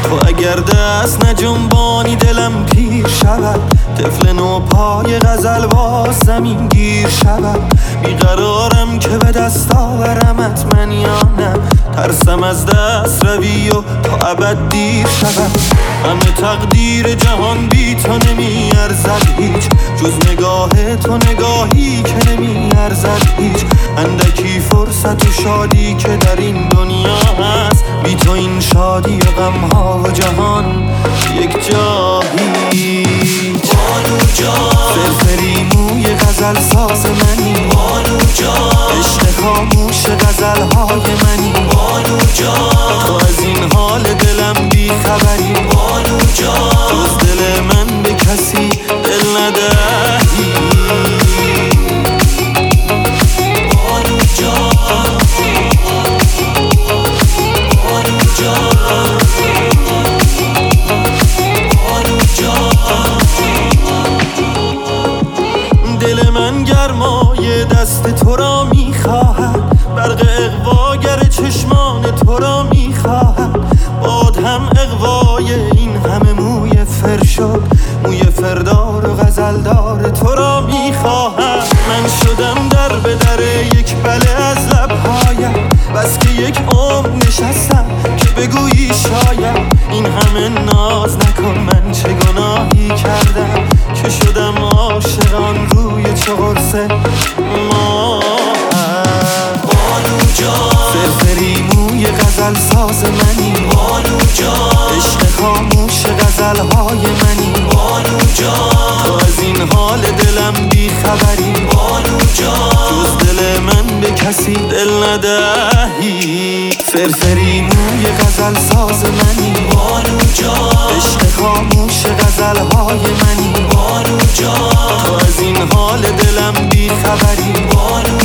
تو اگر دست نجنبانی دلم پیر شود، طفل نو پای غزل با زمین گیر شود. بیقرارم که به دست آورمت من یا نه، ترسم از دست روی و تا ابد دیر شود. همه تقدیر جهان بی تو نمی ارزد هیچ، جز نگاه تو نگاهی که نمی ارزد هیچ. اندکی فرصت و شادی که در این دنیا هست، بی تو این شادی و غمها و جهان یک جایی. بانو جان فرفری موی غزل ساز منی، بانو جان عشق خاموش غزلهای منی، بانو جان تو از این حال دلم بی خبری، بانو جان جز دل من به کسی دل ندهی. بانو جان بانو جان بانو جان. دل من گرمای دست تو را میخواهد، برق اغواگر چشمان تو را میخواهد. باد هم اغوای این همه موی فرشد، موی فردار و غزلدار تو را میخواهد. من شدم در به در یک بله از لبهایم، بس که یک عمر نشستم که بگویی شاید. این همه ناز نکن، من چه گناهی کردم که شدم عاشقان روی چه قرص ما. بانو جان فرفری موی غزل ساز منی، بانو جان عشق خاموش غزلهای منی، بانو جان تو از این حال دلم بی خبری، بانو جان جز دل من به کسی دل ندهی. فرفری موی غزل ساز منی، بانو جان عشق خاموش غزلهای منی، بانو جان تو از این حال دلم بی خبری، بانو